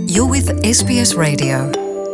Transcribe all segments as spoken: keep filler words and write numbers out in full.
You're with 에스비에스 Radio.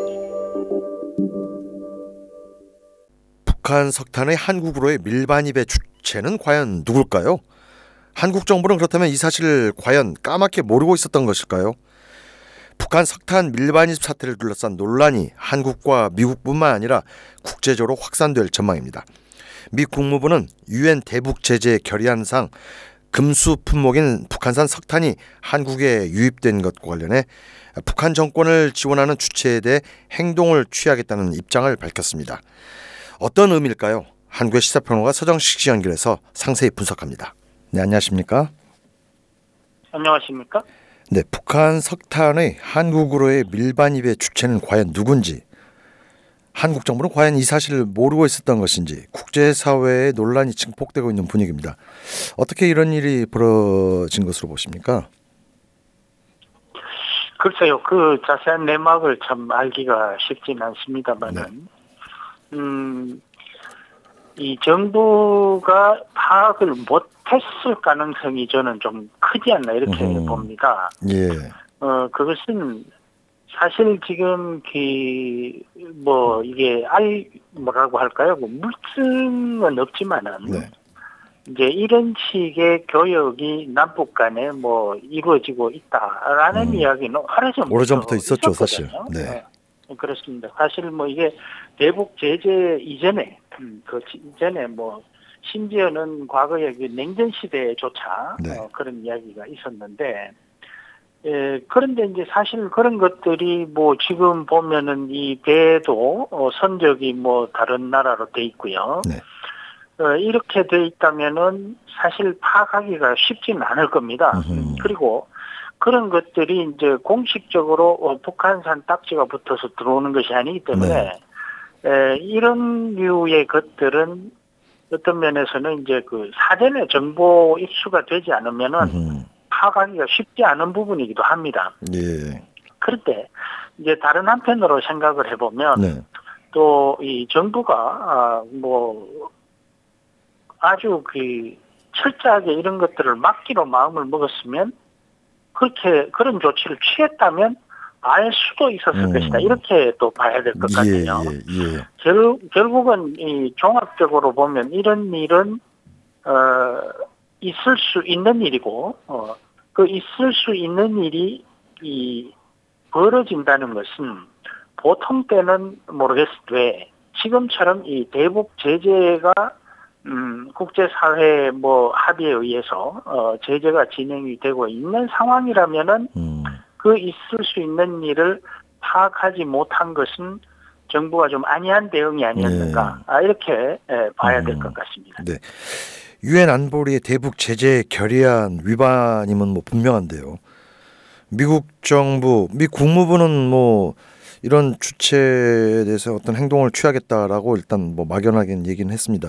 북한 석탄의 한국으로의 밀반입의 주체는 과연 누굴까요? 한국 정부는 그렇다면 이 사실을 과연 까맣게 모르고 있었던 것일까요? 북한 석탄 밀반입 사태를 둘러싼 논란이 한국과 미국뿐만 아니라 국제적으로 확산될 전망입니다. 미 국무부는 유엔 대북 제재 결의안상 금수 품목인 북한산 석탄이 한국에 유입된 것과 관련해 북한 정권을 지원하는 주체에 대해 행동을 취하겠다는 입장을 밝혔습니다. 어떤 의미일까요? 한국의 시사평론가 서정식 씨 연결해서 상세히 분석합니다. 네, 안녕하십니까? 안녕하십니까? 네, 북한 석탄의 한국으로의 밀반입의 주체는 과연 누군지, 한국 정부는 과연 이 사실을 모르고 있었던 것인지 국제사회의 논란이 증폭되고 있는 분위기입니다. 어떻게 이런 일이 벌어진 것으로 보십니까? 글쎄요, 그 자세한 내막을 참 알기가 쉽진 않습니다만은, 네. 음, 이 정부가 파악을 못했을 가능성이 저는 좀 크지 않나 이렇게 음. 봅니다. 예. 어, 그것은 사실 지금 그 뭐 이게 알 뭐라고 할까요? 뭐 물증은 없지만은 네. 이제 이런 식의 교역이 남북 간에 뭐 이루어지고 있다라는 음. 이야기는 오래전부터, 오래전부터 있었죠, 사실. 네. 어, 그렇습니다. 사실 뭐 이게 대북 제재 이전에 음, 그 이전에 뭐 심지어는 과거에 그 냉전 시대조차 네. 어, 그런 이야기가 있었는데. 예, 그런데 이제 사실 그런 것들이 뭐 지금 보면은 이 배도 어, 선적이 뭐 다른 나라로 돼 있고요. 네. 어, 이렇게 돼 있다면은 사실 파악하기가 쉽지는 않을 겁니다. 음흠. 그리고 그런 것들이 이제 공식적으로 어, 북한산 딱지가 붙어서 들어오는 것이 아니기 때문에 네. 에, 이런 류의 것들은 어떤 면에서는 이제 그 사전에 정보 입수가 되지 않으면은 음흠. 파악하기가 쉽지 않은 부분이기도 합니다. 예. 그런데 이제 다른 한편으로 생각을 해보면 네. 또 이 정부가 아, 뭐 아주 그 철저하게 이런 것들을 막기로 마음을 먹었으면 그렇게 그런 조치를 취했다면 알 수도 있었을 음. 것이다. 이렇게 또 봐야 될 것 같아요. 예, 예, 예. 결, 결국은 이 종합적으로 보면 이런 일은 어, 있을 수 있는 일이고 어, 그 있을 수 있는 일이 이 벌어진다는 것은 보통 때는 모르겠는데 지금처럼 이 대북 제재가 음, 국제사회 뭐 합의에 의해서 어, 제재가 진행이 되고 있는 상황이라면은 음. 그 있을 수 있는 일을 파악하지 못한 것은 정부가 좀 안이한 대응이 아니었는가 네. 아, 이렇게 예, 봐야 될 것 같습니다. 네. 유엔 안보리의 대북 제재 결의안 위반임은 뭐 분명한데요. 미국 정부, 미 국무부는 뭐 이런 주체에 대해서 어떤 행동을 취하겠다라고 일단 뭐 막연하게 얘기는 했습니다.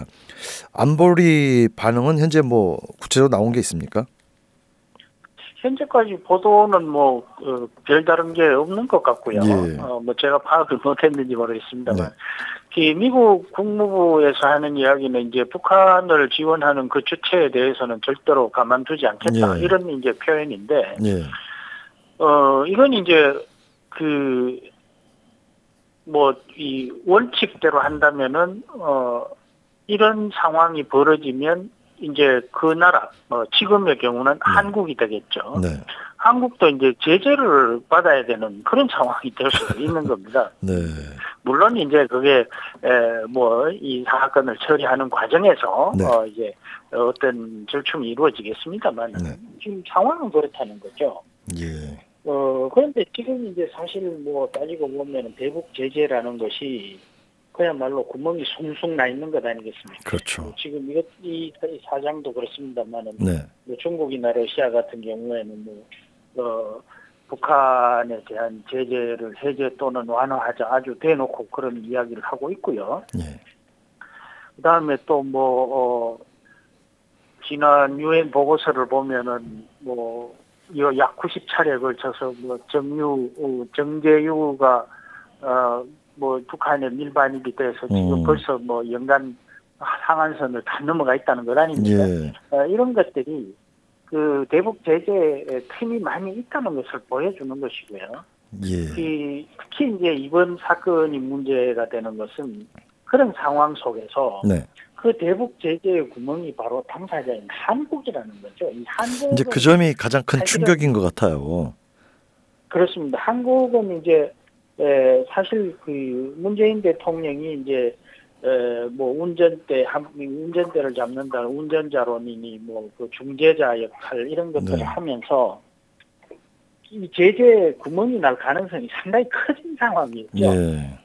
안보리 반응은 현재 뭐 구체적으로 나온 게 있습니까? 현재까지 보도는 뭐 어, 별다른 게 없는 것 같고요. 예. 어, 뭐 제가 파악을 못했는지 모르겠습니다만. 네. 미국 국무부에서 하는 이야기는 이제 북한을 지원하는 그 주체에 대해서는 절대로 가만두지 않겠다. 예. 이런 이제 표현인데, 예. 어, 이건 이제 그, 뭐, 이 원칙대로 한다면은, 어, 이런 상황이 벌어지면 이제 그 나라, 어, 지금의 경우는 네. 한국이 되겠죠. 네. 한국도 이제 제재를 받아야 되는 그런 상황이 될 수 있는 겁니다. 네. 물론 이제 그게 뭐 이 사건을 처리하는 과정에서 네. 어 이제 어떤 절충이 이루어지겠습니다만 네. 지금 상황은 그렇다는 거죠. 예. 어 그런데 지금 이제 사실 뭐 따지고 보면 대북 제재라는 것이 그야말로 구멍이 숭숭 나 있는 것 아니겠습니까? 그렇죠. 지금 이것 이 사장도 그렇습니다만은 네. 뭐 중국이나 러시아 같은 경우에는 뭐 어, 북한에 대한 제재를 해제 또는 완화하자 아주 대놓고 그런 이야기를 하고 있고요. 예. 그다음에 또 뭐 어, 지난 유엔 보고서를 보면은 뭐 약 구십 차례에 걸쳐서 뭐 정유 어, 정제유가 어, 뭐 북한의 밀반입이 돼서 지금 음. 벌써 뭐 연간 상한선을 다 넘어가 있다는 것 아닙니까? 예. 어, 이런 것들이 그 대북 제재에 틈이 많이 있다는 것을 보여주는 것이고요. 예. 이, 특히 이제 이번 사건이 문제가 되는 것은 그런 상황 속에서 네. 그 대북 제재의 구멍이 바로 당사자인 한국이라는 거죠. 이 한국은 이제 그 점이 가장 큰 사실은 충격인 것 같아요. 그렇습니다. 한국은 이제 에, 사실 그 문재인 대통령이 이제 에, 뭐 운전대 한 운전대를 잡는다 운전자론이니 뭐 그 중재자 역할 이런 것들을 네. 하면서 이 제재 구멍이 날 가능성이 상당히 커진 상황이었죠. 예.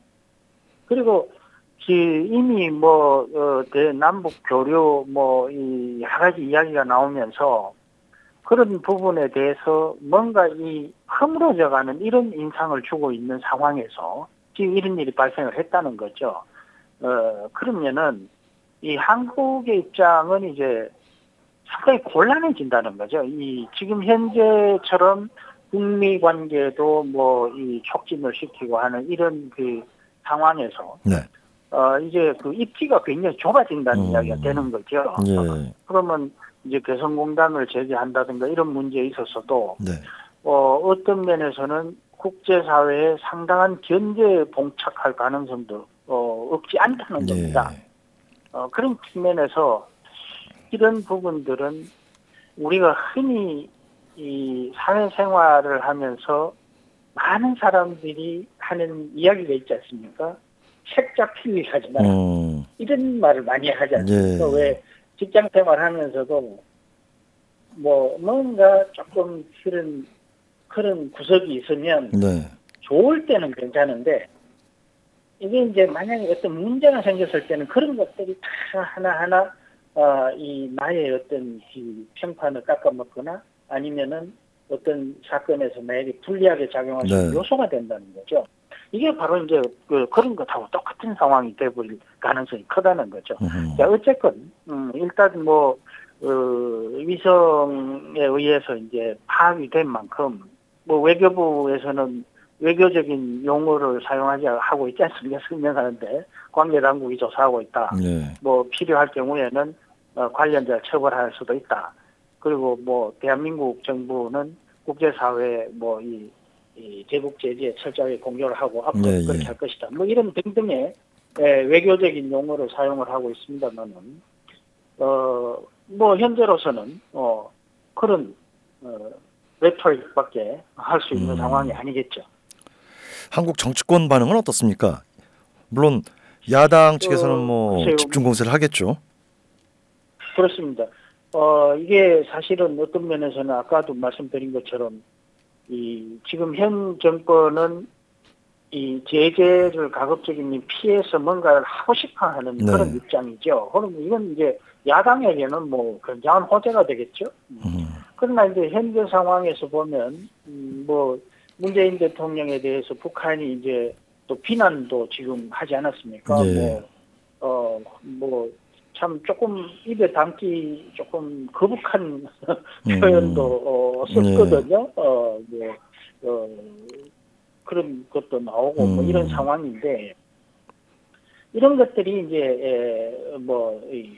그리고 그 이미 뭐 어, 대남북 교류 뭐 이 여러 가지 이야기가 나오면서 그런 부분에 대해서 뭔가 이 허물어져가는 이런 인상을 주고 있는 상황에서 지금 이런 일이 발생을 했다는 거죠. 어 그러면은 이 한국의 입장은 이제 상당히 곤란해진다는 거죠. 이 지금 현재처럼 북미 관계도 뭐 이 촉진을 시키고 하는 이런 그 상황에서 네. 어 이제 그 입지가 굉장히 좁아진다는 음. 이야기가 되는 거죠. 예. 그러면 이제 개성공단을 제재한다든가 이런 문제에 있어서도 네. 어 어떤 면에서는 국제사회에 상당한 견제에 봉착할 가능성도 어 없지 않다는 겁니다. 예. 어 그런 측면에서 이런 부분들은 우리가 흔히 이 사회생활을 하면서 많은 사람들이 하는 이야기가 있지 않습니까? 책자 필리 하지 마라. 음. 이런 말을 많이 하지 않습니까? 예. 왜 직장 생활하면서도 뭐 뭔가 조금 그런 그런 구석이 있으면 네. 좋을 때는 괜찮은데 이게 이제 만약에 어떤 문제가 생겼을 때는 그런 것들이 다 하나하나 어, 이 나의 어떤 이 평판을 깎아먹거나 아니면은 어떤 사건에서 나에게 불리하게 작용할 수 있는 네. 요소가 된다는 거죠. 이게 바로 이제 그 그런 것하고 똑같은 상황이 돼버릴 가능성이 크다는 거죠. 음흠. 자, 어쨌건 음, 일단 뭐 어, 위성에 의해서 이제 파악이 된 만큼 뭐 외교부에서는 외교적인 용어를 사용하지 하고 있지 않습니까? 설명하는데 관계 당국이 조사하고 있다. 네. 뭐 필요할 경우에는 어, 관련자 처벌할 수도 있다. 그리고 뭐 대한민국 정부는 국제사회에 뭐이 이 대북 제재에 철저하게 공조를 하고 앞으로 네, 그렇게 예. 할 것이다. 뭐 이런 등등의 에, 외교적인 용어를 사용을 하고 있습니다만은 어뭐 현재로서는 어 그런 어 레토릭밖에 할 수 있는 음. 상황이 아니겠죠. 한국 정치권 반응은 어떻습니까? 물론 야당 측에서는 어, 뭐 글쎄요. 집중 공세를 하겠죠. 그렇습니다. 어 이게 사실은 어떤 면에서는 아까도 말씀드린 것처럼 이 지금 현 정권은 이 제재를 가급적이면 피해서 뭔가를 하고 싶어하는 네. 그런 입장이죠. 그럼 이건 이제 야당에게는 뭐 굉장한 호재가 되겠죠. 음. 그러나 이제 현재 상황에서 보면 음, 뭐 문재인 대통령에 대해서 북한이 이제 또 비난도 지금 하지 않았습니까? 예. 뭐 어 뭐 참 조금 입에 담기 조금 거북한 음. 표현도 어, 썼거든요. 어, 뭐, 어, 그런 것도 나오고 뭐 음. 이런 상황인데 이런 것들이 이제 에, 뭐 이,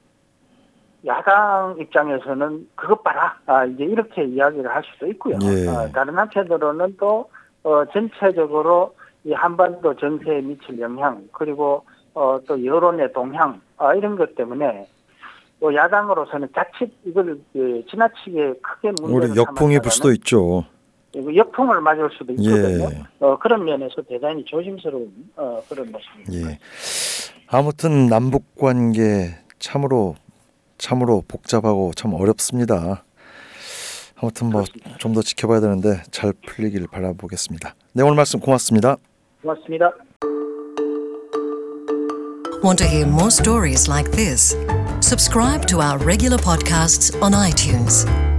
야당 입장에서는 그것 봐라 아, 이제 이렇게 이야기를 할 수도 있고요. 예. 어, 다른 한편으로는 또 어, 전체적으로 이 한반도 정세에 미칠 영향 그리고 어, 또 여론의 동향 아, 이런 것 때문에 또 야당으로서는 자칫 이걸 그, 지나치게 크게 문제를 우리 역풍이 불 수도 있죠. 이거 역풍을 맞을 수도 있거든요. 예. 어, 그런 면에서 대단히 조심스러운 어, 그런 모습입니다. 예. 아무튼 남북 관계 참으로 참으로 복잡하고 참 어렵습니다. 아무튼 뭐 좀 더 지켜봐야 되는데 잘 풀리길 바라보겠습니다. 네, 오늘 말씀 고맙습니다. 고맙습니다. Want to hear more stories like this? Subscribe to our regular podcasts on iTunes.